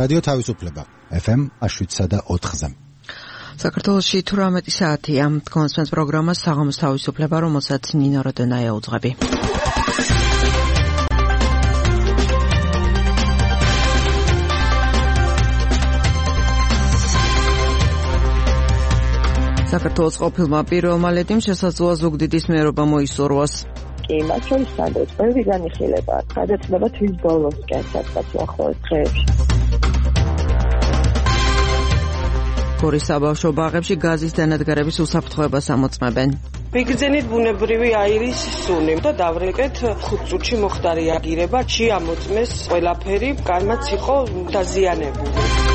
რადიო თავისუფლება FM 7.4-ზე. საქართველოში 18 საათია. კონსპენს პროგრამა საღამოს თავისუფლება, რომელსაც ნინო როდენაია უძღვები. საქართველოს ყოფილმა პირველმა ლედიმ შესაძლოა ზუგდიდის მეერობა მოისურვოს. კი, მათ შორის სადაც ბევრი განიხილება, გადაცდება თვის ბოლოსკენ, სადღაც უახლოეს დღეებში. გორის საბავშვო ბაღებში გაზის დანადგარების უსაფრთხოებას ამოწმებენ. ბიგრძენით ბუნებრივი აირის სუნი და დავრეკეთ 5 წუთში მოხდა რეაგირება, ამოწმეს ყველაფერი, განმაც იყო დაზიანებული.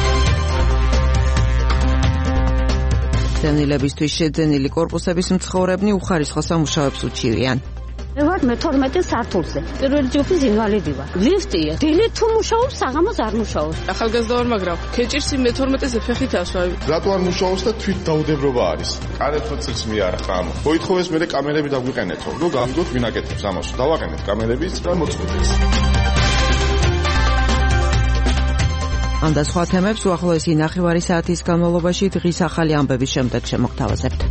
დევნილებისთვის შეძენილი კორპუსების მცხოვრებნი უხარისხო სამუშაოებს უჩივიან. მე ვარ მე-12 სართულზე. პირველი ჯგუფის ინვალიდი ვარ. ლიფტია. დილით თუ მუშაობს, საღამოს არ მუშაობს. ახალგაზრდა ვარ, მაგრამ ქეჭირსი მე-12-ზე ფეხით ასვავი. რატო არ მუშაობს და თვით დაუდევრობა არის? კარეთ წელს მიარხა ამ. მოითხოვეს მე კამერები დაგვიყენეთო. ნუ გამიგოთ ვინ აკეთებს ამას. დავაყენეთ კამერებიც და მოწყვეტეს. ამ და სხვა თემებს უახლოესი ნახევარი საათის განმავლობაში დღის ახალი ამბების შემდეგ შემოგთავაზებთ.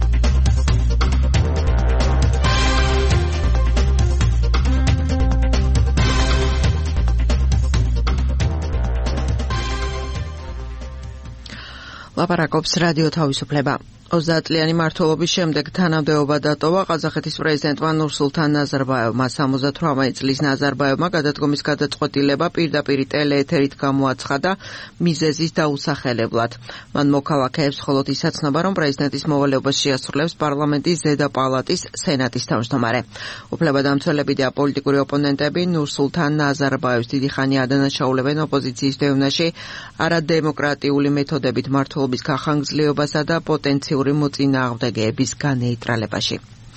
ლაპარაკობს რადიო თავისუფლება. 30 წლიანი მმართველობის შემდეგ თანამდებობა დატოვა ყაზახეთის პრეზიდენტმა ნურსულთან ნაზარბაევმა. 78 წლის ნაზარბაევმა გადადგომის გადაწყვეტილება პირდაპირ ტელეეთერით გამოაცხადა მიზეზის დაუსახელებლად. მან მოქალაქეებს მხოლოდ ისაცნობა, რომ პრეზიდენტის მოვალეობას შეასრულებს პარლამენტის ზედა პალატის სენატის თავმჯდომარე. უფლებადამცველები და პოლიტიკური ოპონენტები ნურსულთან ნაზარბაევს დიდი ხანი ადანაშაულებენ ოპოზიციის დევნაში არადემოკრატიული მეთოდებით მმართველობის გახანგრძლივებასა და პოტენციურ მოწინააღმდეგეების განეიტრალებაში.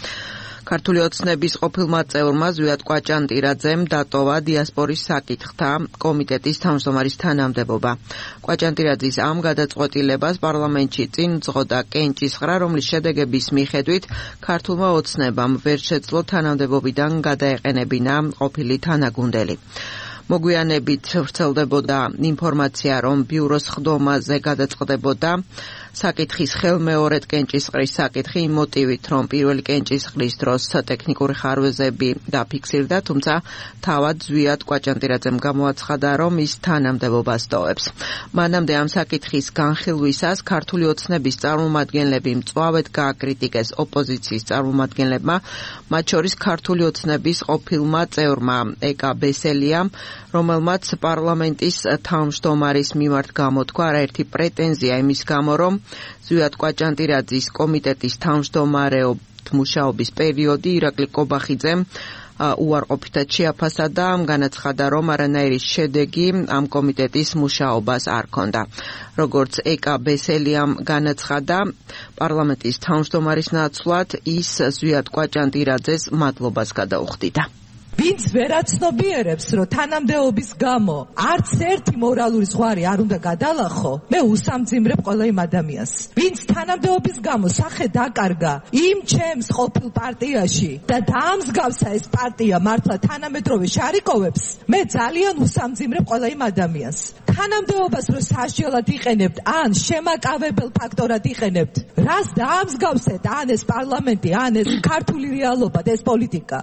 ქართული ოცნების ყოფილმა წევრმა ზვიად კვაჭანტირაძემ დატოვა დიასპორის საკითხთა კომიტეტის თავმჯდომარის თანამდებობა. კვაჭანტირაძის ამ გადაწყვეტილებას პარლამენტში წინ წღოდა კენჭისყრა, რომლის შედეგების მიხედვით ქართულმა ოცნებამ ვერ შეძლო თანამდებობიდან გადაეყენებინა ყოფილი თანაგუნდელი. მოგვიანებით ვრცელდებოდა ინფორმაცია, რომ ბიუროს ხდომაზე გადაწყდებოდა საკითხის ხელმეორედ კენჭისყრის საკითხი იმ მოტივით, რომ პირველი კენჭისყრის დროს ტექნიკური ხარვეზები დაფიქსირდა, თუმცა თავად ზვიად კვაჭანტირაძემ გამოაცხადა, რომ ის თანამდებობას ტოვებს. მანამდე ამ საკითხის განხილვისას ქართული ოცნების წარმომადგენლები მწვავედ გააკრიტიკეს ოპოზიციის წარმომადგენლებმა, მათ შორის ქართული ოცნების ყოფილმა წევრმა ეკა ბესელიამ, რომელმაც პარლამენტის თავმჯდომარის მიმართ გამოთქვა არაერთი პრეტენზია იმის გამო, რომ ზვიად კვაჭანტირაძის კომიტეტის თავმჯდომარეობით მუშაობის პერიოდი ირაკლი კობახიძემ უარყოფითად შეაფასა და განაცხადა, რომ არანაირი შედეგი ამ კომიტეტის მუშაობას არ ჰქონდა. როგორც ეკა ბესელიამ განაცხადა, პარლამენტის თავმჯდომარის ნაცვლად ის ზვიად კვაჭანტირაძეს მადლობას გადაუხდიდა. ვინც ვერ აცნობიერებს, რომ თანამდებობის გამო არც ერთი მორალური ზღვარი არ უნდა გადალახო, მე უსამძიმრებ ყველა იმ ადამიანს. ვინც თანამდებობის გამო სახე დაკარგა იმ ჩემს ყოფილ პარტიაში და დაამსგავსა ეს პარტია მართლა თანამედროვე შარიკოვებს, მე ძალიან უსამძიმრებ ყველა იმ ადამიანს. თანამდებობას რო სასჯელად იყენებთ, ან შემაკავებელ ფაქტორად იყენებთ, რას დაამსგავსეთ, ან ეს პარლამენტი, ან ეს ქართული რეალობა და ეს პოლიტიკა.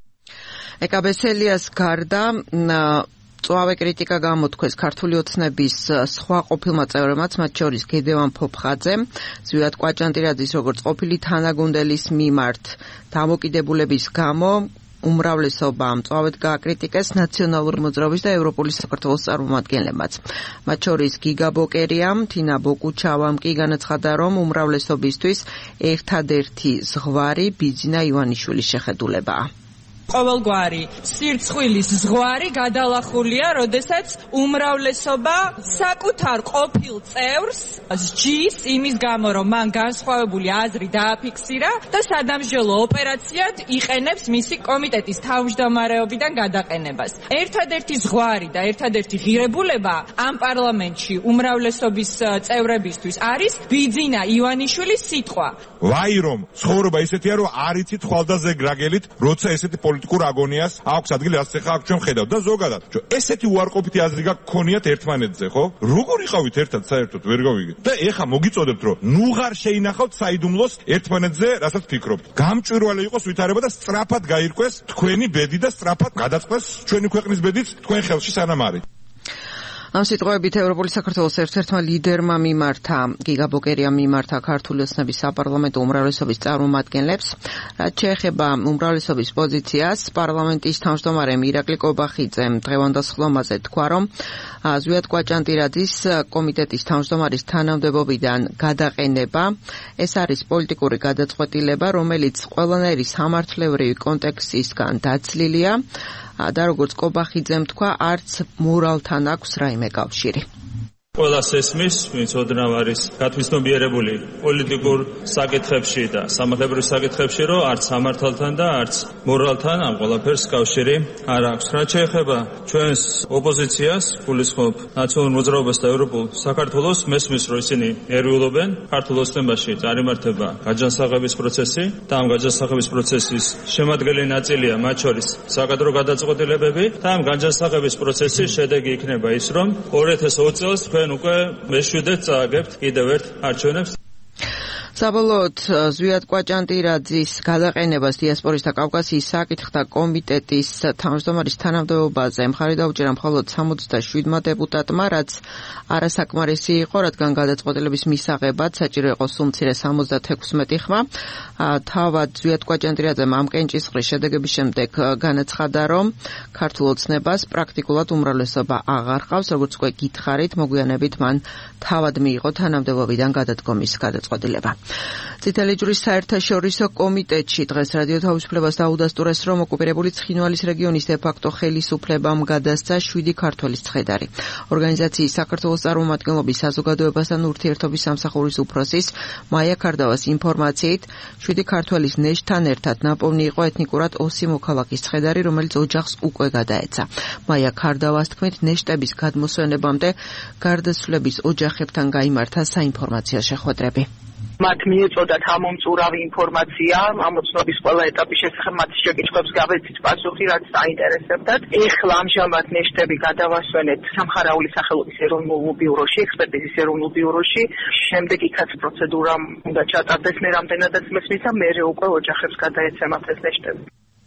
ეკა ბესელიას გარდა მწვავე კრიტიკა გამოთქვეს ქართული ოცნების სხვა ყოფილმა წევრებმაც, მათ შორის გედევან ფოფხაძემ, ზვიად კვაჭანტირაძის როგორც ყოფილი თანაგუნდელის მიმართ დამოკიდებულების გამო უმრავლესობა მწვავედ გააკრიტიკეს ნაციონალური მოძრაობის და ევროპული საქართველოს წარმომადგენლებმაც. მათ შორის გიგა ბოკერიამ, თინა ბოკუჩავამ კი განაცხადა, რომ უმრავლესობისთვის ერთადერთი ზღვარი ბიძინა ივანიშვილის შეხედულებაა. ყოველგვარი სირცხვილის ზღვარი გადალახულია, როდესაც უმრავლესობა საკუთარ ყოფილ წევრს სჯის იმის გამო, რომ მან განსხვავებული აზრი დააფიქსირა და სადამსჯელო ოპერაციად იყენებს მისი კომიტეტის თავმჯდომარეობიდან გადაყენებას. ერთადერთი ზღვარი და ერთადერთი ღირებულება ამ პარლამენტში უმრავლესობის წევრებისთვის არის ბიძინა ივანიშვილის სიტყვა. ვაი რომ ცხოვრება ისეთია, რომ არ იცით ხვალდაზე გრაგელით, როცა ესეთი პოლიტიკურ აგონიას აქვს ადგილი, ასე ხა აქ ჩვენ ხედავთ და ზოგადად ესეთი უარყოფითი აზრი გქონიათ ერთმანეთზე, ხო? როგორ იყავით ერთად საერთოდ ვერ გავიგეთ. და ეხა მოგიწოდებთ, რომ ნუღარ შეინახავთ საიდუმლოს ერთმანეთზე, რასაც ფიქრობთ. გამჭვირვალე იყოს ვითარება და სწრაფად გაირკვეს თქვენი ბედი და სწრაფად გადაწყდეს ჩვენი ქვეყნის ბედიც თქვენ ხელში სანამ არის. ამ სიტყვებით ევროპული საქართველოს ერთ-ერთმა ლიდერმა მიმართა, გიგა ბოკერიამ მიმართა ქართული ოცნების საპარლამენტო უმრავლესობის წარმომადგენლებს. რაც შეეხება უმრავლესობის პოზიციას, პარლამენტის თავმჯდომარე ირაკლი კობახიძემ დღევანდელ სხდომაზე თქვა, რომ ზვიად კვაჭანტირაძის კომიტეტის თავმჯდომარის თანამდებობიდან გადაყენება ეს არის პოლიტიკური გადაწყვეტილება, რომელიც ყველანაირი სამართლებრივი კონტექსტისგან დაცლილია და როგორც კობახიძემ თქვა, არც მორალთან აქვს რაიმე კავშირი. ყველას ესმის, ვინც ოდნავ არის გათვითნობიერებული პოლიტიკურ საკითხებში და სამართლებრივ საკითხებში, რომ არც სამართალთან და არც მორალთან ამ ყველაფერს კავშირი არ აქვს. რაც შეეხება ჩვენს ოპოზიციას, გულისხმობ ნაციონალურ მოძრაობას და ევროპულ საქართველოს, მესმის, რომ ისინი ერეულობენ ქართულ ოცნებაში წარიმართება გაჯანსაღების პროცესი და ამ გაჯანსაღების პროცესის შემადგენელი ნაწილია მათ შორის საკადრო გადაწყვეტილებები და ამ გაჯანსაღების პროცესის შედეგი იქნება ის, რომ 2020 წელს უკვე მეშვიდე წააგებთ კიდევ ერთ არჩევნებს. საბოლოოდ ზვიად კვაჭანტირაძის გადაყენებას დიასპორის და კავკასიის საკითხთა კომიტეტის თავმჯდომარის თანამდებობაზე მხარი დაუჭირა მხოლოდ 67-მა დეპუტატმა, რაც არასაკმარისი იყო, რადგან გადაწყვეტილების მისაღებად საჭირო იყო სულ მცირე 76 ხმა. თავად ზვიად კვაჭანტირაძემ ამ კენჭისყრის შედეგების შემდეგ განაცხადა, რომ ქართულ ოცნებას პრაქტიკულად უმრავლესობა აღარ ყავს, როგორც უკვე გითხარით, მოგვიანებით მან თავად მიიღო თანამდებობიდან გადადგომის გადაწყვეტილება. წითელი ჯვრის საერთაშორისო კომიტეტში დღეს რადიო თავისუფლებას დაუდასტურეს, რომ ოკუპირებული ცხინვალის რეგიონის დე-ფაქტო ხელისუფლებამ გადასცა 7 ქართველის ცხედარი. ორგანიზაციის საქართველოს წარმომადგენლობის საზოგადოებასთან ურთიერთობის სამსახურის უფროსის მაია ქარდავას ინფორმაციით, 7 ქართველის ნეშთან ერთად ნაპოვნი იყო ეთნიკურად ოსი მოქალაქის ცხედარი, რომელიც ოჯახს უკვე გადაეცა. მაია ქარდავას თქმით, ნეშტების გადმოსვენებამდე გარდაცვლების ოჯახებთან გაიმართა საინფორმაციო შეხვედრები. მათ მიეწოდათ ამომწურავი ინფორმაცია ამ ოცნობის ყველა ეტაპის შესახებ, მათ შეკითხვებს გავეცით პასუხი, რაც საინტერესებდათ. ეხლა ამჟამად ნეშტები გადავასვენეთ სამხარაული სახელობის ეროვნულ ბიუროში, ექსპერტიზის ეროვნულ ბიუროში. შემდეგ იქაც პროცედურა უნდა ჩატარდეს, მე რამდენადაც მესმის და მერე უკვე ოჯახებს გადაეცემათ ეს ნეშტები.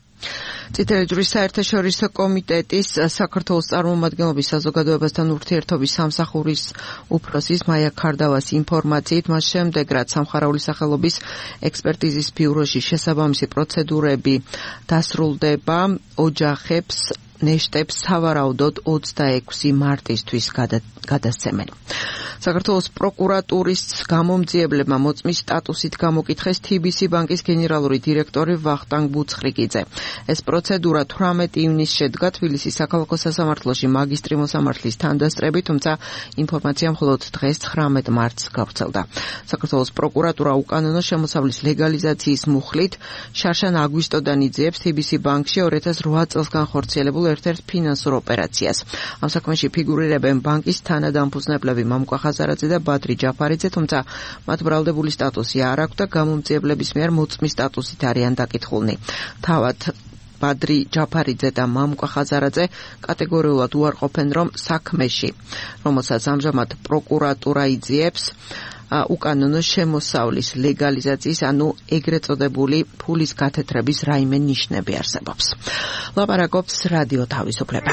წითელი ჯვრის საერთაშორისო კომიტეტის საქართველოს წარმომადგენლობის საზოგადოებასთან ურთიერთობის სამსახურის უფროსის მაია ქარდავას ინფორმაციით, მას შემდეგ რაც სამხარაული სახელობის ექსპერტიზის ბიუროში შესაბამისი პროცედურები დასრულდება, ოჯახებს ნეშტებს სავარაუდოდ 26 მარტისთვის გადასცემენ. საქართველოს პროკურატურის გამომძიებლებმა მოწმის სტატუსით გამოკითხეს TBC ბანკის გენერალური დირექტორი ვახტანგ ბუცხრიკიძე. ეს პროცედურა 18 ივნისს შედგა თბილისის საქალაქო სასამართლოში მაგისტრი მოსამართლის თანდასწრებით, თუმცა ინფორმაცია მხოლოდ დღეს 19 მარტს გავრცელდა. საქართველოს პროკურატურა უკანონო შემოსავლის ლეგალიზაციის მუხლით შარშან აგვისტოდან იძიებს TBC ბანკში 2008 წელს განხორციელებულ ერთ-ერთ ფინანსურ ოპერაციას. ამ საქმეში ფიგურირებენ ბანკის თანადამფუძნებლები მამუკა ხაზარაძე და ბადრი ჯაფარიძე, თუმცა მათ ბრალდებული სტატუსი არ აქვს და გამომძიებლების მიერ მოწმის სტატუსით არიან დაკითხულნი. თავად ბადრი ჯაფარიძე და მამუკა ხაზარაძე კატეგორიულად უარყოფენ, რომ საქმეში, რომელსაც ამჟამად პროკურატურა იძიებს, უკანონო შემოსავლის ლეგალიზაციის, ანუ ეგრეთ წოდებული ფულის გათეთრების რაიმე ნიშნები არსებობს. ლაპარაკობს რადიო თავისუფლება.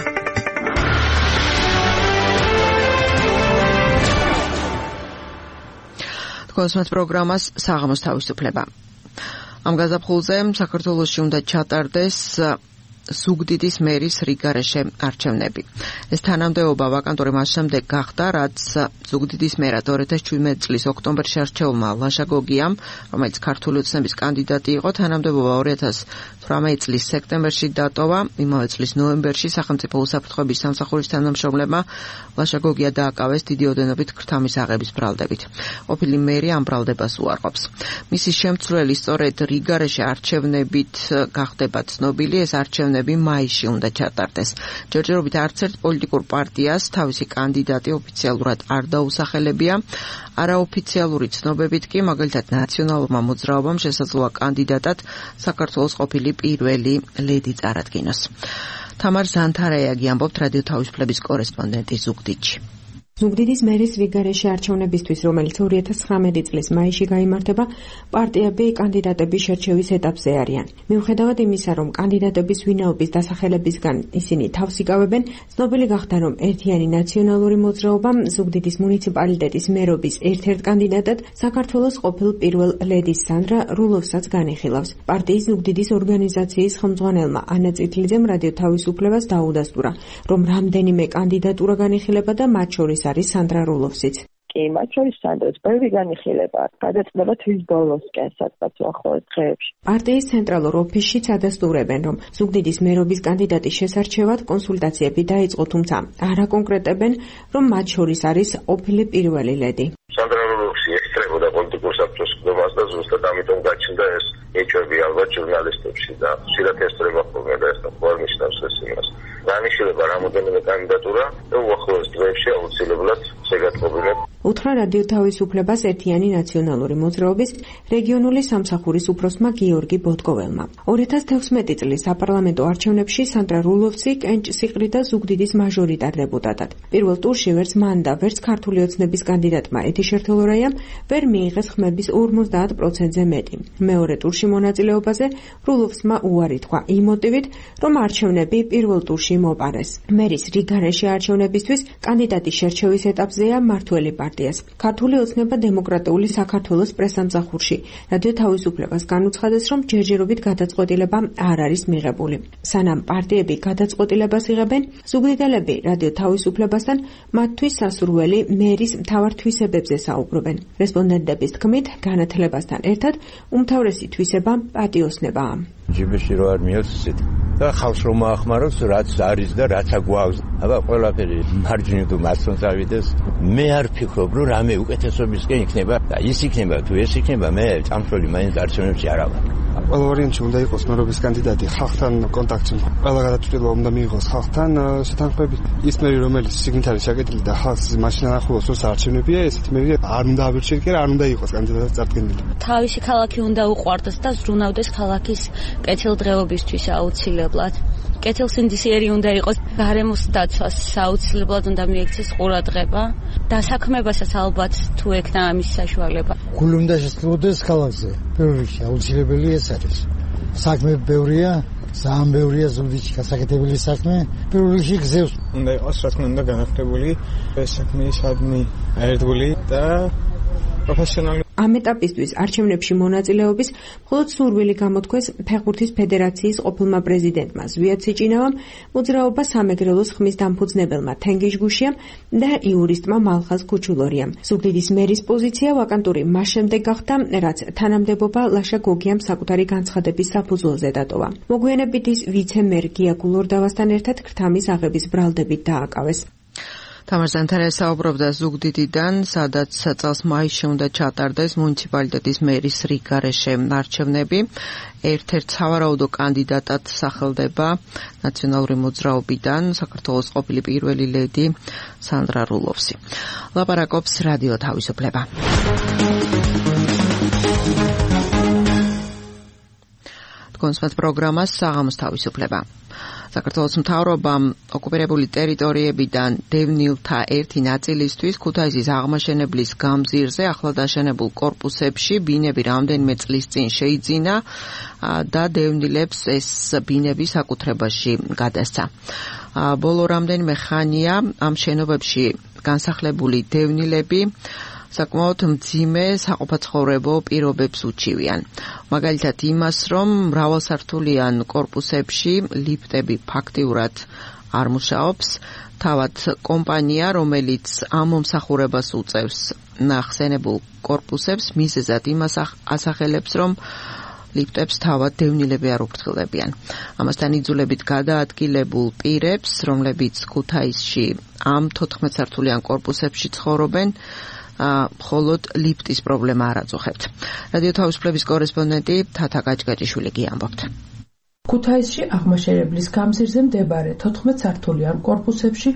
თქვენს პროგრამას საღამოს თავისუფლება. ამ გაზაფხულზე საქართველოში უნდა ჩატარდეს ზუგდიდის მერის რიგარეშე არჩევნები. ეს თანამდებობა ვაკანტური მას შემდეგ გახდა, რაც ზუგდიდის მერად 2017 წლის ოქტომბერში არჩეულმა ლაშა გოგიამ, რომელიც ქართული ოცნების კანდიდატი იყო, თანამდებობა 2018 წლის სექტემბერში დატოვა. იმავე წლის ნოემბერში სახელმწიფო უსაფრთხოების სამსახურის თანამშრომლებმა ლაშა გოგია დააკავეს დიდი ოდენობით ქრთამის აღების ბრალდებით. ყოფილი მერი ამ ბრალდებას უარყოფს. მისი შემცვლელი სწორედ რიგარეშე არჩევნებით გახდება ცნობილი. ეს არჩევნები არჩევნები მაისში უნდა ჩატარდეს. ჯერჯერობით არც ერთ პოლიტიკურ პარტიას თავისი კანდიდატი ოფიციალურად არ დაუსახელებია. არაოფიციალური ცნობებით კი, მაგალითად, ნაციონალურმა მოძრაობამ შესაძლოა კანდიდატად საქართველოს ყოფილი პირველი ლედი წარადგინოს. თამარ ზანთარაიაგი ამბობთ რადიო თავისუფლების კორესპონდენტი ზუგდიდში. ზუგდიდის მერის რიგარეშე არჩევნებისთვის, რომელიც 2019 წლის მაისში გაიმართება, პარტიები კანდიდატების შერჩევის ეტაპზე არიან. მიუხედავად იმისა, რომ კანდიდატების ვინაობის დასახელებისგან ისინი თავს იკავებენ, ცნობილი გახდა, რომ ერთიანი ნაციონალური მოძრაობა ზუგდიდის მუნიციპალიტეტის მერობის ერთ-ერთ კანდიდატად საქართველოს ყოფილ პირველ ლედის სანდრა რულოვსაც განიხილავს. პარტიის ზუგდიდის ორგანიზაციის ხელმძღვანელმა ანა წითლიძემ რადიო თავისუფლებას დაუდასტურა, რომ რამდენიმე კანდიდატურა განიხილება და მათ შორის არის სანდრა რულოვსიც. კი, მათ შორის სანდრას ბევრი განიხილება გადაწყდება თვის ბოლოსკენ, სადღაც უახლოეს დღეებში. პარტიის ცენტრალურ ოფისშიც ადასტურებენ, რომ ზუგდიდის მერობის კანდიდატის შესარჩევად კონსულტაციები დაიწყო, თუმცა არ აკონკრეტებენ, რომ მათ შორის არის ყოფილი პირველი ლედი. სანდრა რულოვსი ეხტრებოდა პოლიტიკურ საბჭოს ყდობას და ზუსტად ამიტომ გაჩნდა ეს ეჭვები ალბათ ჟურნალისტებში და ხშირად ესწრება ხოლმე და ეს ნიშნავს ეს იმას. განიხილება რამოდენიმე კანდიდატურა და უახლოეს დღეებში აუცილებლად შეგატყობინებ. უთხრა რადიო თავისუფლებას ერთიანი ნაციონალური მოძრაობის რეგიონული სამსახურის უფროსმა გიორგი ბოტკოველმა. 2016 წლის საპარლამენტო არჩევნებში სანდრა რულოვსი კენჭსიყრიდა ზუგდიდის მაჟორიტარ დეპუტატად. პირველ ტურში ვერც მან და ვერც ქართული ოცნების კანდიდატმა ეთიშ ერთელორაიამ ვერ მიიღეს ხმების 50%-ზე მეტი. მეორე ტურში მონაწილეობაზე რულოვსმა უარი თქვა იმ მოტივით, რომ არჩევნები პირველ ტურში მოპარეს. მერის რიგარეშე არჩევნებისთვის კანდიდატის შერჩევის ეტაპზეა მართველი პარტიას. ქართული ოცნება დემოკრატიული საქართველოს პრესამსახურში რადიო თავისუფლებას განუცხადეს, რომ ჯერჯერობით გადაწყვეტილება არ არის მიღებული. სანამ პარტიები გადაწყვეტილებას იღებენ, ზუგდიდელები რადიო თავისუფლებასთან მათთვის სასურველი მერის მთავარ თვისებებზე საუბრობენ. რესპონდენტების თქმით, განათლებასთან ერთად უმთავრესი თვისება პატიოსნებაა. ჯიბეში რო არ მიოცეთ და ხალხს რომ ახმაროს რაც არის და რაც აგვაქვს. აბა ყველაფერი მარჯვნივ თუ მასთან წავიდეს. მე არ ფიქრობ რომ რამე უკეთესობისკენ იქნება და ის იქნება თუ ეს იქნება მე წამსვლელი მაინც არჩევნებში არ ავარ. ყველა ვარიანტში უნდა იყოს მერობის კანდიდატი ხალხთან კონტაქტში. ყველა გადაწყვეტილება უნდა მიიღოს ხალხთან შეთანხმებით. ის მერი რომელიც შიგნით არის შეკეტილი და ხალხს მაშინ ახლოს როს არჩევნებია, ესეთი მერი არ უნდა ავირჩიეთ კი არ უნდა იყოს კანდიდატად წარდგენილი. თავისი ქალაქი უნდა უყვარდეს და ზრუნავდეს ქალაქის კეთილდღეობისთვის აუცილებლად. კეთილსინდისიერი უნდა იყოს, გარემოს დაცვას აუცილებლად უნდა მიექცეს ყურადღება. დასაქმებასაც ალბათ თუ ექნა ამის საშუალება. გული უნდა შესრულდეს ქალაქზე. პირველ რიგში აუცილებელი ეს არის. საქმე ბევრია, ძალიან ბევრია ზუგდიდში გასაკეთებელი საქმე. პირველ რიგში გზებს უნდა იყოს, რა თქმა უნდა, განახლებული ეს საქმეისადმი აერთგული და პროფესიონალი. ამ ეტაპისთვის არჩევნებში მონაწილეობის მხოლოდ სურვილი გამოთქვეს ფეხბურთის ფედერაციის ყოფილმა პრეზიდენტმა ზვიად სიჭინავამ, მოძრაობა სამეგრელოს ხმის დამფუძნებელმა თენგიშ გუშიამ და იურისტმა მალხაზ ქუჩულორიამ. ზუგდიდის მერის პოზიცია ვაკანტური მას შემდეგ გახდა, რაც თანამდებობა ლაშა გოგიამ საკუთარი განცხადების საფუძველზე დატოვა. მოგვიანებით ის ვიცე-მერ გია გულორდავასთან ერთად ქრთამის აღების ბრალდებით დააკავეს. თამარ ზანთარაია საუბრობდა ზუგდიდიდან, სადაც წელს მაისში უნდა ჩატარდეს მუნიციპალიტეტის მერის რიგარეშე არჩევნები. ერთ-ერთ სავარაუდო კანდიდატად სახელდება ნაციონალური მოძრაობიდან საქართველოს ყოფილი პირველი ლედი სანდრა რულოვსი. ლაპარაკობს რადიო თავისუფლება. კონსპект პროგრამას საღამოს თავისუფლება. საქართველოს მთავრობამ ოკუპირებული ტერიტორიებიდან დევნილთა ერთი ნაწილისთვის ქუთაისის აღმაშენებლის გამზირზე ახლად აშენებულ კორპუსებში ბინები რამდენიმე წლის წინ შეიძინა და დევნილებს ეს ბინები საკუთრებაში გადასცა. ბოლო რამდენიმე ხანია ამ შენობებში განსახლებული დევნილები საკმაოდ მძიმე საყოფაცხოვრებო პირობებს უჩივიან. მაგალითად იმას, რომ მრავალსართულიან კორპუსებში ლიფტები ფაქტიურად არ მუშაობს, თავად კომპანია, რომელიც ამ მომსახურებას უწევს ნახსენებულ კორპუსებს, მიზეზად იმას ასახელებს, რომ ლიფტებს თავად დევნილები არ უფრთხილებიან. ამასთან იძულებით გადაადგილებულ პირებს, რომლებიც ქუთაისში ამ 14 სართულიან კორპუსებში ცხოვრობენ, მხოლოდ ლიფტის პრობლემა არ აწუხებთ. რადიო თავისუფლების კორესპონდენტი თათა გაჭგაჭიშვილი გიამბობთ. ქუთაისში აღმაშენებლის გამზირზე მდებარე 14 სართულიან კორპუსებში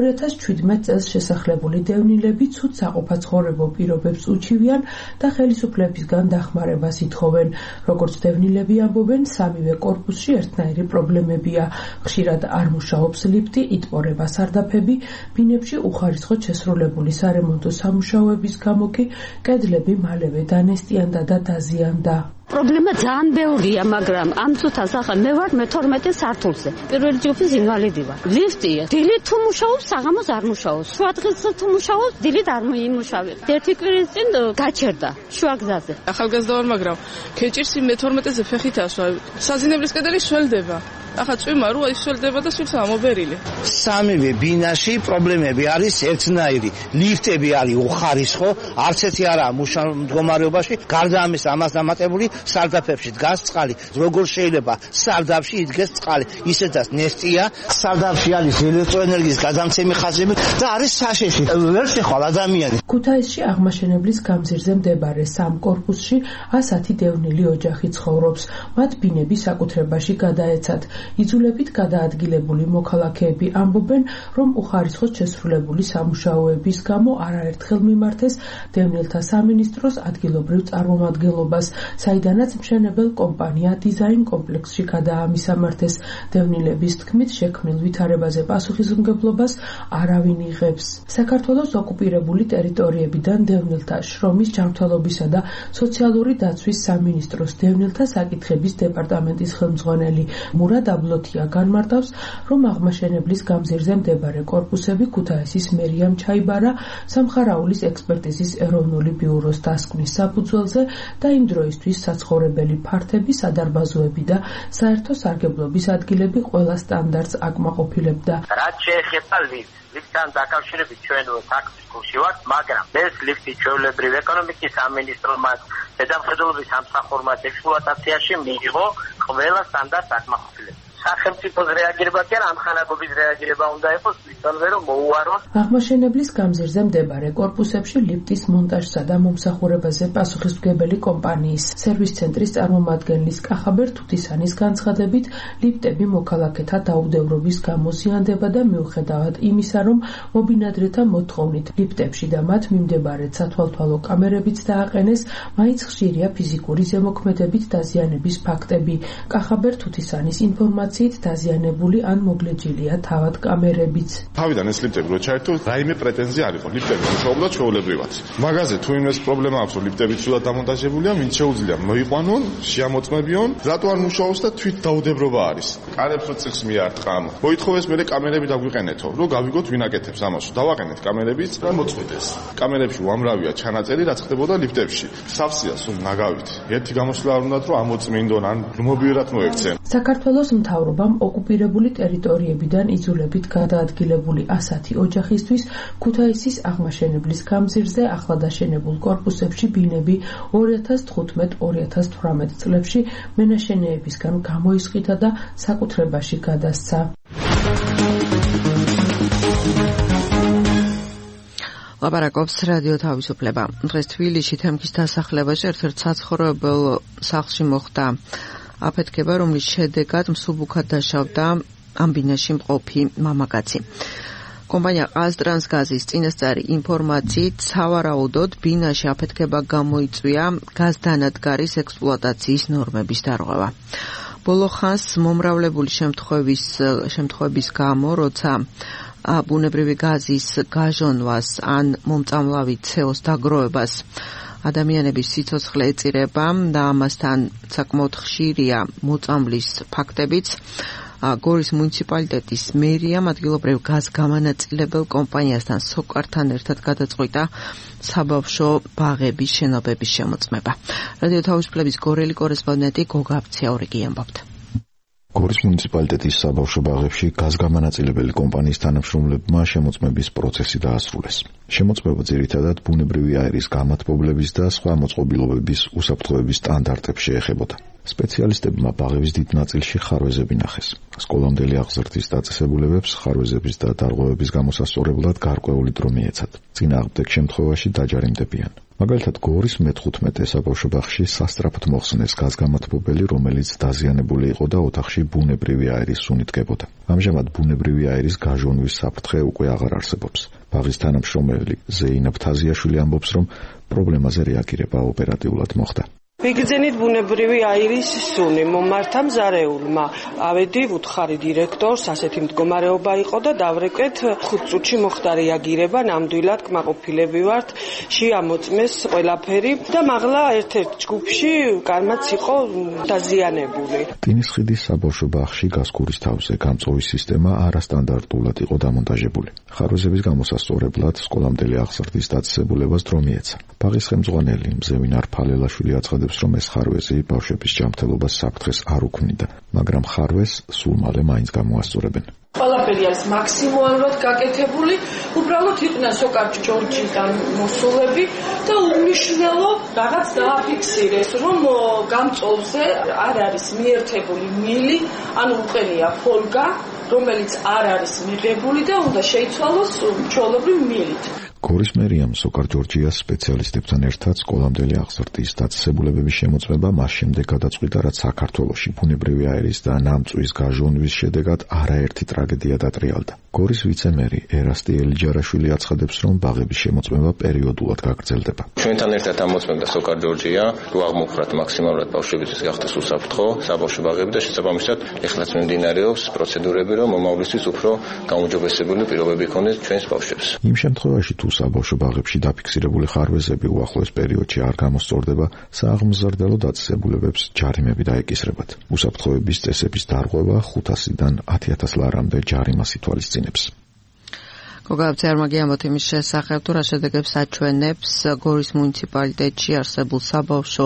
2017 წელს შესახლებული დევნილები ცუდ საყოფაცხოვრებო პირობებს უჩივიან და ხელისუფლებისგან დახმარებას ითხოვენ. როგორც დევნილები ამბობენ, სამივე კორპუსში ერთნაირი პრობლემებია. ხშირად არ მუშაობს ლიფტი, იტყორება სარდაფები, ბინებში უხარისხოდ შესრულებული სარემონტო სამუშაოების გამო კი კედლები მალევე დანესტიანდა და დაზიანდა. პრობლემა ძალიან ბევრია, მაგრამ ამ წუთას ახლა მე ვარ მე-12 სართულზე. პირველი ჯგუფის ინვალიდი ვარ. ლიფტია. დილით თუ მუშაობს, საღამოს არ მუშაობს. შუადღეზე თუ მუშაობს, დილით არ მოიმუშავებს. ერთი კვირის წინ გაჩერდა შუაგზაზე. ახალგაზრდა ვარ, მაგრამ ქეჭირსი მე-12-ზე ფეხით ასვავ. საძინებლის კედელი სველდება. ახლა წვიმა როა ისველდება და სულს ამობერილი. სამივე ბინაში პრობლემები არის ერთნაირი. ლიფტები არის უხარისხო, არც ერთი არაა მდგომარეობაში. გარდა ამისა, ამას დამატებული სარდაფებში დგას წყალი. როგორ შეიძლება სარდაფში იდგეს წყალი? ისედაც ნესტია, სარდაფში არის ელექტროენერგიის გადამცემი ხაზები და არის საშეში. ვერ შეხვალ ადამიანი. ქუთაისში აღმაშენებლის გამზირზე მდებარე სამ კორპუსში 110 დევნილი ოჯახი ცხოვრობს. მათ ბინები საკუთრებაში გადაეცათ. იძულებით გადაადგილებული მოქალაქეები ამბობენ, რომ უხარისხოდ შესრულებული სამუშაოების გამო არაერთხელ მიმართეს დევნილთა სამინისტროს ადგილობრივ წარმომადგენლობას, საიდანაც მშენებელ კომპანია დიზაინ კომპლექსში გადაამისამართეს. დევნილების თქმით, შექმნილ ვითარებაზე პასუხისმგებლობას არავინ იღებს. საქართველოს ოკუპირებული ტერიტორიებიდან დევნილთა შრომის, ჯანმრთელობისა და სოციალური დაცვის სამინისტროს დევნილთა საკითხების დეპარტამენტის ხელმძღვანელი მურად აბლოთია განმარტავს, რომ აღმაშენებლის გამზირზე მდებარე კორპუსები ქუთაისის მერიამ ჩაიბარა სამხარაულის ექსპერტიზის ეროვნული ბიუროს დასკვნის საფუძველზე და იმ დროისთვის საცხოვრებელი ფართები, სადარბაზოები და საერთო სარგებლობის ადგილები ყველა სტანდარტს აკმაყოფილებდა. რაც შეეხება ლიფტთან დაკავშირებით ჩვენ საქმის კურსში ვართ, მაგრამ ეს ლიფტი ჩვეულებრივ ეკონომიკის სამინისტრომაც, ზედამხედველობის სამსახურმაც ექსპლუატაციაში მიიღო ყველა სტანდარტს აკმაყოფილებს. სახელმწიფოს რეაგირება კი არა, ამხანაგობის რეაგირება უნდა იყოს ისე რომ მოუაროს. აღმაშენებლის გამზირზე მდებარე კორპუსებში ლიფტის მონტაჟსა და მომსახურებაზე პასუხისმგებელი კომპანიის სერვის ცენტრის წარმომადგენლის კახაბერ თუთისანის განცხადებით, ლიფტები მოქალაქეთა დაუდევრობის გამო ზიანდება და მიუხედავად იმისა, რომ მობინადრეთა მოთხოვნით ლიფტებში და მათ მიმდებარედ სათვალთვალო კამერებიც დააყენეს, მაინც ხშირია ფიზიკური ზემოქმედებით დაზიანების ფაქტები. კახაბერ თუთისანის ინფორმაციით დაზიანებული ან მოგლეჯილია თავად კამერებიც. თავიდან ეს ლიფტები რო ჩაერთო, რაიმე პრეტენზია არ იყო. ლიფტები მუშაობდა ჩვეულებრივად. მაგაზე თუ იმეს პრობლემა აქვს, რომ ლიფტები ცუდად დამონტაჟებულია, ვინც შეუძლია მოიყვანონ, შეამოწმებიონ, რატო არ მუშაობს და თვით დაუდევრობა არის. კარებს რო წიხს მიარტყამ. მოითხოვეს მერე კამერები დაგვიყენეთო, რომ გავიგოთ ვინ აკეთებს ამას. დავაყენეთ კამერებიც და მოწყვეტეს. კამერებში უამრავია ჩანაწერი, რაც ხდებოდა ლიფტებში. სავსეა სულ ნაგავით. ერთი გამოსვლა არ უნდათ, რომ ამოწმინდონ ან მობილურად მოექცენ. საქართველოს მთავრობამ ოკუპირებული ტერიტორიებიდან იძულებით გადაადგილებული 110 ოჯახისთვის ქუთაისის აღმაშენებლის გამზირზე ახლადაშენებულ კორპუსებში ბინები 2015-2018 წლებში მენაშენეებისგან გამოისყიდა და საკუთრებაში გადასცა. ლაპარაკობს რადიო თავისუფლება. დღეს თბილისში თემქის დასახლებაში ერთ-ერთ საცხოვრებელ სახლში მოხდა აფეთქება, რომლის შედეგად მსუბუქად დაშავდა ამ ბინაში მყოფი მამაკაცი. კომპანია ყაზტრანსგაზის წინასწარი ინფორმაციით, სავარაუდოდ ბინაში აფეთქება გამოიწვია გაზდანადგარის ექსპლუატაციის ნორმების დარღვევა. ბოლო ხანს მომრავლებული შემთხვევების გამო, როცა ბუნებრივი გაზის გაჟონვას ან მომწამლავი CO-ს დაგროვებას ადამიანების სიცოცხლე ეწირება და ამასთან საკმაოდ ხშირია მოწამვლის ფაქტებიც, გორის მუნიციპალიტეტის მერიამ ადგილობრივ გაზგამანაწილებელ კომპანიასთან სოკართან ერთად გადაწყვიტა საბავშვო ბაღების შენობების შემოწმება. რადიო თავისუფლების გორელი კორესპონდენტი გოგა აბციაურიგი ამბობთ. გორის მუნიციპალიტეტის საბავშვო ბაღებში გაზგამანაწილებელი კომპანიის თანამშრომლებმა შემოწმების პროცესი დაასრულეს. შემოწმება ძირითადად ბუნებრივი აირის გამათბობლების და სხვა მოწყობილობების უსაფრთხოების სტანდარტებს შეეხებოდა. სპეციალისტებმა ბაღების დიდ ნაწილში ხარვეზები ნახეს. სკოლამდელი აღზრდის დაწესებულებებს ხარვეზების და დარღვევების გამოსასწორებლად გარკვეული დრო მიეცათ. წინააღმდეგ შემთხვევაში დაჯარიმდებიან. მაგალითად, გორის მე-15 საბავშვო ბაღში სასწრაფოდ მოხსნეს გაზგამათბობელი, რომელიც დაზიანებული იყო და ოთახში ბუნებრივი აირის სუნი დგებოდა. ამჟამად ბუნებრივი აირის გაჟონვის საფრთხე უკვე აღარ არსებობს. ბაღის თანამშრომელი ზეინაბ თაზიაშვილი ამბობს, რომ პრობლემაზე რეაგირება ოპერატიულად მოხდა. ვიგრძენით ბუნებრივი აირის სუნი მომართა მზარეულმა. ავედი უთხარი დირექტორს, ასეთი მდგომარეობა იყო და დავრეკეთ 5 წუთში მოხდა რეაგირება, ნამდვილად კმაყოფილები ვართ, შეამოწმეს ყველაფერი და მაღლა ერთ-ერთ ჯგუფში კარმაც იყო დაზიანებული. ტინისხიდის საბავშვო ბაღში გასკურის თავზე გამწვევის სისტემა არასტანდარტულად იყო დამონტაჟებული. ხარვეზების გამოსასწორებლად სკოლამდელი აღზრდის დაწესებულებას დრო მიეცა. ბაღის ხელმძღვანელი მზევინარ ფალელაშვილი აცხადებს, რომ ეს ხარვეზი ბავშვების ჯანმრთელობას საფრთხეს არ უქმნიდა, მაგრამ ხარვეზს სულ მალე მაინც გამოასწორებენ. ყველაფერი არის მაქსიმალურად გაკეთებული, უბრალოდ იყვნენ სოკარ ჯორჯიდან მოსულები და უმნიშვნელო რაღაც დააფიქსირეს, რომ გამწოლზე არ არის მიერთებული მილი, ანუ უყენია ფოლგა, რომელიც არ არის მიღებული და უნდა შეიცვალოს ჩვეულებრივ მილით. გორის მერიამ სოკარ ჯორჯიას სპეციალისტებთან ერთად სკოლამდელი აღზრდის დაწესებულებების შემოწმება მას შემდეგ გადაწყვიტა, რაც საქართველოში ბუნებრივი აირის და ნამწვის გაჟონვის შედეგად არაერთი ტრაგედია დატრიალდა. გორის ვიცემერი ერასტი ელიჯარაშვილი აცხადებს, რომ ბაღების შემოწმება პერიოდულად გაგრძელდება. ჩვენთან ერთად ამოწმებდა სოკარ ჯორჯია, თუ აღმოხრათ მაქსიმალურად ბავშვებისთვის გახდეს უსაფრთხო საბავშვო ბაღები და შესაბამისად ეხლაც მიმდინარეობს პროცედურები, რომ მომავლისთვის უფრო გაუმჯობესებული პირობები იქონდეს ჩვენს ბავშვებს. იმ შემთხვევაში თუ საბავშვო ბაღებში დაფიქსირებული ხარვეზები უახლოეს პერიოდში არ გამოსწორდება, სააღმზრდელო დაწესებულებებს ჯარიმები დაეკისრებათ. უსაფრთხოების წესების დარღვევა 500-დან 10,000 ლარამდე ჯარიმას ითვალისწინებს. გოგაბძე არმაგი ამბობთ იმის შესახებ, თუ რა შედეგებს აჩვენებს გორის მუნიციპალიტეტში არსებულ საბავშვო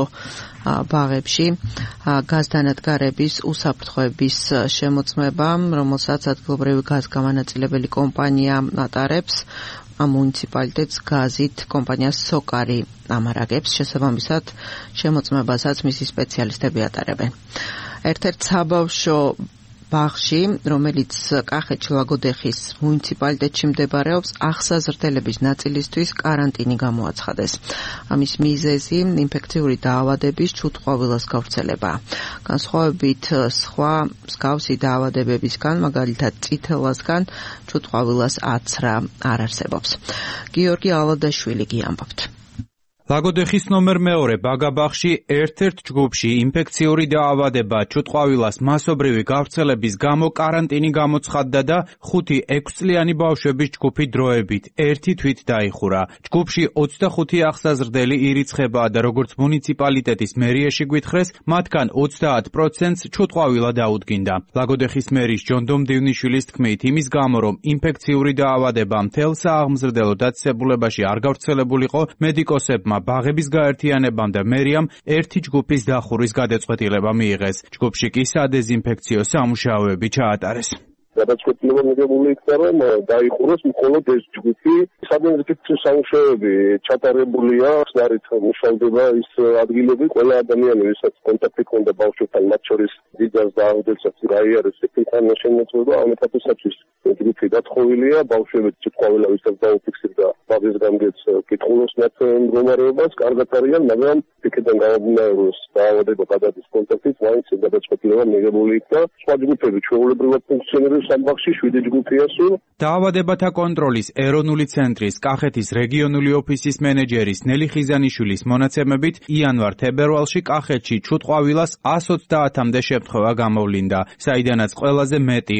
ბაღებში გაზდანადგარების უსაფრთხოების შემოწმება, რომელსაც ადგილობრივი გაზგამანაწილებელი კომპანია ატარებს. მუნიციპალიტეტს გაზით კომპანია სოკარი ამარაგებს, შესაბამისად შემოწმებასაც მისი სპეციალისტები ატარებენ. ერთ-ერთ საბავშვო ბაღში, რომელიც კახეთში ლაგოდეხის მუნიციპალიტეტში მდებარეობს, აღსაზრდელების ნაწილისთვის კარანტინი გამოაცხადეს. ამის მიზეზი ინფექციური დაავადების ჩუტყვავილას გავრცელებაა. განსხვავებით სხვა მსგავსი დაავადებებისგან, მაგალითად წითელასგან, ჩუტყვავილას აცრა არ არსებობს. გიორგი ალადაშვილი ამბობთ. ლაგოდეხის ნომერ 2 ბაგაბაღში ერთ-ერთ ჯგუფში ინფექციური დაავადება ჩუტყვავილას მასობრივი გავრცელების გამო კარანტინი გამოცხადდა და 5-6 წლიანი ბავშვების ჯგუფი დროებით ერთი თვით დაიხურა. ჯგუფში 25 აღსაზრდელი ირიცხება და როგორც მუნიციპალიტეტის მერიაში გვითხრეს, მათგან 30%-ს ჩუტყვავილა დაუდგინდა. ლაგოდეხის მერის ჯონ დომდივნიშვილის თქმით, იმის გამო რომ ინფექციური დაავადება მთელ სააღმზრდელო დაწესებულებაში არ გავრცელებულიყო, მედიკოსებმა ბაღების გაერთიანებამ და მერიამ ერთი ჯგუფის დახურის გადაწყვეტილება მიიღეს. ჯგუფში კი სადეზინფექციო სამუშაოები ჩაატარეს. გადაწყვეტილება მიღებული იქნა, რომ დაიხუროს მხოლოდ ეს ჯგუფი. სადეზინფექციო სამუშაოები ჩატარებულია, ხსნარით მუშავდება ის ადგილები, ყველა ადამიანი, ვისაც კონტაქტი ჰქონდა ბავშვებთან, მათ შორის დიდას და აღდელსაც რაიარეს ეფექტთან შემოწმება, ამ ეტაპისათვის ჯგუფი დათხოვილია, ბავშვები ჩუტყვავილა ვისაც დაუფიქსირდა ბაღის გამგეც კითხულობს მათ მდგომარეობას, კარგად არიან, მაგრამ იქიდან გამომდინარეობს დაავადება გადადის კონტაქტით, მაინც გადაწყვეტილება მიღებული იქნა. სხვა ჯგუფები ჩვეულებრივად ფუნქციონირებს ამ ბაღში 7 ჯგუფია სულ. დაავადებათა კონტროლის ეროვნული ცენტრის კახეთის რეგიონული ოფისის მენეჯერის ნელი ხიზანიშვილის მონაცემებით იანვარ-თებერვალში კახეთში ჩუტყვავილას 130-მდე შემთხვევა გამოვლინდა, საიდანაც ყველაზე მეტი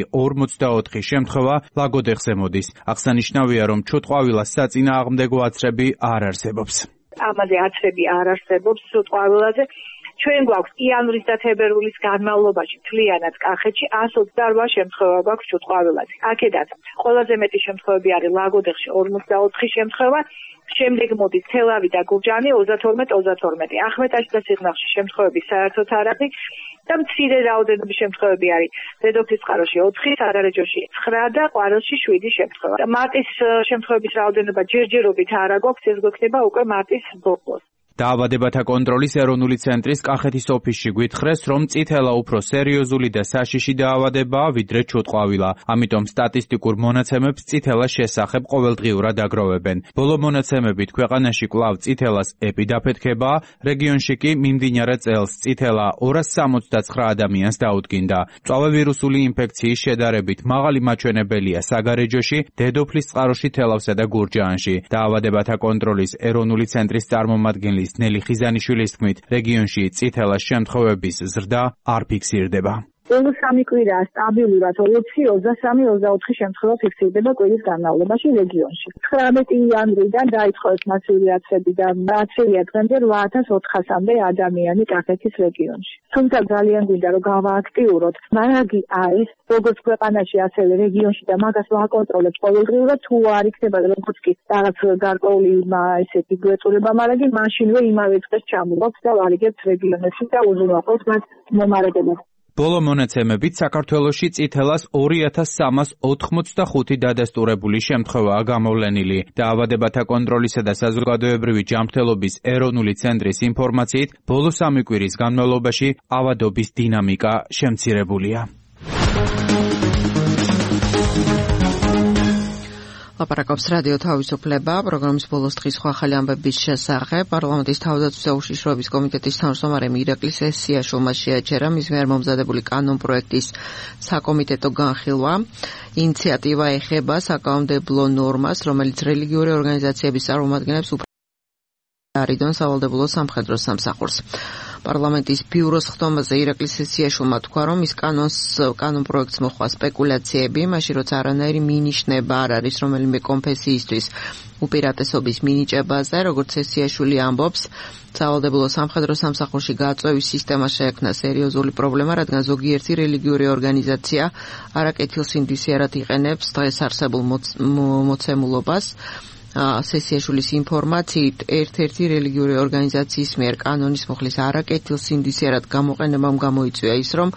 44 შემთხვევა ლაგოდეხზე მოდის. აღსანიშნავია, რომ ჩუტყვავილას საწინააღმდეგო აცრები არ არსებობს. ამაზე აცრები არ არსებობს ჩუტყვავილაზე. ჩვენ გვაქვს იანვრის და თებერვლის განმავლობაში თლიანად კახეთში 128 შემთხვევა გვაქვს ჩუტყვავილაზე. აქედან ყველაზე მეტი შემთხვევები არის ლაგოდეხში 44 შემთხვევა, შემდეგ მოდის თელავი და გურჯანი 32. ახმეტაში და სიღნაღში შემთხვევები საერთოდ არ არის და მცირე რაოდენობის შემთხვევები არის დედოფლისწყაროში 4, სადარაჯოში 9 და ყვარელში 7 შემთხვევა. მარტის შემთხვევების რაოდენობა ჯერჯერობით არ აგვაქვს, ეს გვექნება უკვე მარტის ბოლოს. დაავადებათა კონტროლის ეროვნული ცენტრის კახეთის ოფისში გვითხრეს, რომ წითელა უფრო სერიოზული და საშიში დაავადებაა, ვიდრე ჩუტყვავილა. ამიტომ სტატისტიკურ მონაცემებს წითელას შესახებ ყოველდღიურად აგროვებენ. ბოლო მონაცემებით ქვეყანაში კვლავ წითელას ეპიდაფეთქებაა, რეგიონში კი მიმდინარე წელს წითელა 269 ადამიანს დაუდგინდა. მწვავე ვირუსული ინფექციის შედარებით მაღალი მაჩვენებელია საგარეჯოში, დედოფლის წყაროში, თელავსა და გურჯაანში. დაავადებათა კონტროლის ეროვნული ცენტრის წარმომადგენლის ნელი ხიზანიშვილის თქმით, რეგიონში წითელას შემთხვევების ზრდა არ ფიქსირდება. ბოლო 3 კვირა სტაბილურად 20-23-24 შემთხვევა ფიქსირდება კვირის განმავლობაში რეგიონში. 19 იანვრიდან დაიწყო მასიური აცრები და აცრია დღემდე 8400-მდე ადამიანი კახეთის რეგიონში. თუმცა ძალიან გვინდა რომ გავააქტიუროთ. მარაგი არის როგორც ქვეყანაში, ასევე რეგიონში და მაგას ვაკონტროლებთ ყოველდღიურად. თუ არ იქნება როგორც კი რაღაც გარკვეული ესეთი გვეწურება მარაგი, მაშინვე იმავე დღეს ჩამოვაქვს და ვარიგებთ რეგიონებში და უზრუნველყოფთ მათ მომარაგებას. ბოლო მონაცემებით საქართველოში წითელას 2385 დადასტურებული შემთხვევაა გამოვლენილი. დაავადებათა კონტროლისა და საზოგადოებრივი ჯანმრთელობის ეროვნული ცენტრის ინფორმაციით, ბოლო 3 კვირის განმავლობაში ავადობის დინამიკა შემცირებულია. ლაპარაკობს რადიო თავისუფლება, პროგრამის ბოლოს დღის სხვა ახალი ამბების შესახებ. პარლამენტის თავდაცვის უშიშროების კომიტეტის თავმჯდომარემ ირაკლი სესიაშვილმა შეაჩერა მის მიერ მომზადებული კანონპროექტის საკომიტეტო განხილვა. ინიციატივა ეხება საკანონმდებლო ნორმას, რომელიც რელიგიური ორგანიზაციების წარმომადგენლებს არიდონ სავალდებულო სამხედრო სამსახურს. პარლამენტის ბიუროს ხდომაზე ირაკლი სესიაშვილმა თქვა, რომ ის კანონპროექტს მოჰყვა სპეკულაციები, მაშინ როცა არანაირი მინიშნება არ არის რომელიმე კონფესიისთვის უპირატესობის მინიჭებაზე, როგორც სესიაშვილი ამბობს, სავალდებულო სამხედრო სამსახურში გაწევის სისტემა შეექმნა სერიოზული პრობლემა, რადგან ზოგიერთი რელიგიური ორგანიზაცია არაკეთილსინდისიერად იყენებს დღეს არსებულ მოცემულობას. სესიაშვილის ინფორმაციით, ერთ-ერთი რელიგიური ორგანიზაციის მიერ კანონის მოხლის არაკეთილსინდისიერად გამოყენებამ გამოიწვია ის, რომ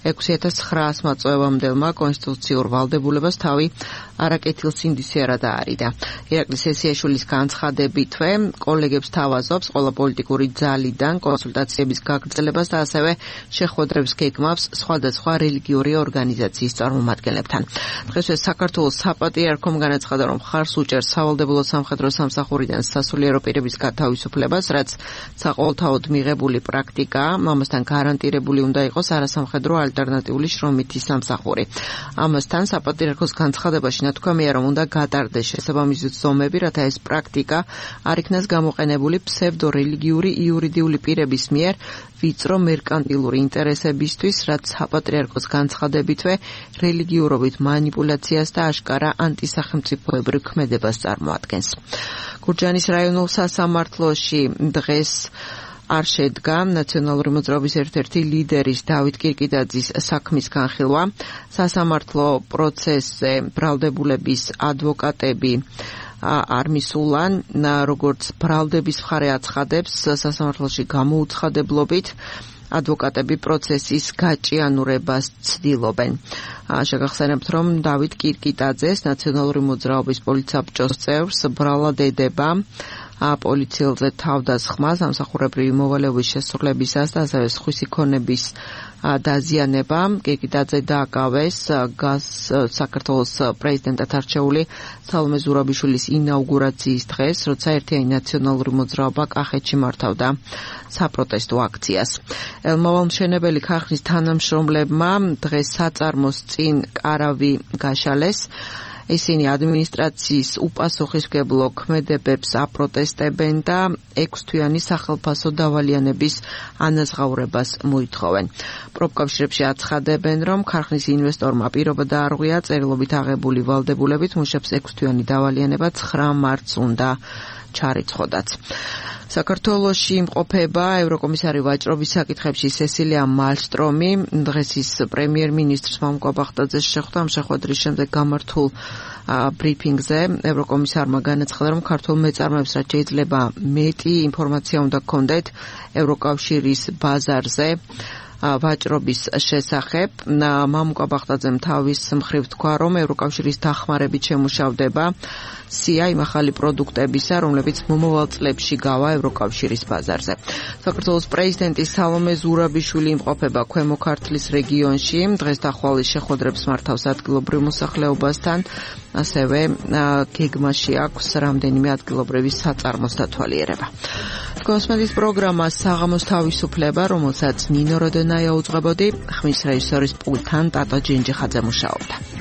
6900 მაწვევამდელმა კონსტიტუციურ ვალდებულებას თავი არაკეთილსინდისიერად აარიდა. ირაკლი სესიაშვილის განცხადებითვე კოლეგებს თავაზობს ყველა პოლიტიკური ძალიდან კონსულტაციების გაგრძელებას და ასევე შეხვედრებს გეგმავს სხვადასხვა რელიგიური ორგანიზაციის წარმომადგენლებთან. დღესვე საქართველოს საპატრიარქომ განაცხადა, რომ მხარს უჭერს სავალდებულო სამხედრო სამსახურიდან სასულიერო პირების გათავისუფლებას, რაც საყოველთაოდ მიღებული პრაქტიკაა, ამასთან გარანტირებული უნდა იყოს არასამხედრო ალტერნატიული შრომითი სამსახური. ამასთან საპატრიარქოს განცხადებაში ნათქვამია, რომ უნდა გატარდეს შესაბამისი ზომები, რათა ეს პრაქტიკა არ იქნას გამოყენებული ფსევდორელიგიური იურიდიული პირების მიერ ვიწრო მერკანტილური ინტერესებისთვის, რაც საპატრიარქოს განცხადებითვე რელიგიურობით მანიპულაციას და აშკარა ანტისახელმწიფოებრივ ქმედებას წარმოადგენს. გურჯაანის რაიონულ სასამართლოში დღეს არ შედგა ნაციონალური მოძრაობის ერთ-ერთი ლიდერის დავით კირკიდაძის საქმის განხილვა. სასამართლო პროცესზე ბრალდებულების ადვოკატები არ მისულან, როგორც ბრალდების მხარე აცხადებს, სასამართლოში გამოუცხადებლობით ადვოკატები პროცესის გაჭიანურებას ცდილობენ. შეგახსენებთ, რომ დავით კირკიდაძეს ნაციონალური მოძრაობის პოლიცსაბჭოს წევრს ბრალად ედება პოლიციელზე თავდასხმა სამსახურებრივი მოვალეობის შესრულებისას და ასევე სხვისი ქონების დაზიანება. კირკიდაძე დააკავეს საქართველოს პრეზიდენტად არჩეული სალომე ზურაბიშვილის ინაუგურაციის დღეს, როცა ერთიანი ნაციონალური მოძრაობა კახეთში მართავდა საპროტესტო აქციას. ელმოვალმშენებელი ქარხნის თანამშრომლებმა დღეს საწარმოს წინ კარავი გაშალეს. ისინი ადმინისტრაციის უპასუხისმგებლო ქმედებებს აპროტესტებენ და 6 თვიანი სახელფასო დავალიანების ანაზღაურებას მოითხოვენ. პროფკავშირებში აცხადებენ, რომ ქარხნის ინვესტორმა პირობა დაარღვია წერილობით აღებული ვალდებულებით, მუშებს 6 თვიანი დავალიანება 9 მარტს უნდა ჩარიცხოდაც. საქართველოში იმყოფება ევროკომისარი ვაჭრობის საკითხებში სესილია მალსტრომი. დღეს ის პრემიერ-მინისტრს მამუკა ბახტაძეს შეხვდა. ამ შეხვედრის შემდეგ გამართულ ბრიფინგზე ევროკომისარმა განაცხადა, რომ ქართულ მეწარმეებს რაც შეიძლება მეტი ინფორმაცია უნდა ჰქონდეთ ევროკავშირის ბაზარზე. ვაჭრობის შესახებ. მამუკა ბახტაძემ თავის მხრივ თქვა, რომ ევროკავშირის დახმარებით შემუშავდება სია იმ ახალი პროდუქტებისა, რომლებიც მომავალ წლებში გავა ევროკავშირის ბაზარზე. საქართველოს პრეზიდენტი სალომე ზურაბიშვილი იმყოფება ქვემო ქართლის რეგიონში. დღეს დახვალვის შეხვედრებს მართავს ადგილობრივ მოსახლეობასთან, ასევე გეგმაში აქვს რამდენიმე ადგილობრივი საწარმოს დათვალიერება. კოსმეტიკის პროგრამა საღამოს თავისუფლება, რომელსაც ნინო როდონაია უძღვებოდი, ხმის რეჟისორის პულტთან ტატო ჯინჯიხაძე მუშაობდა.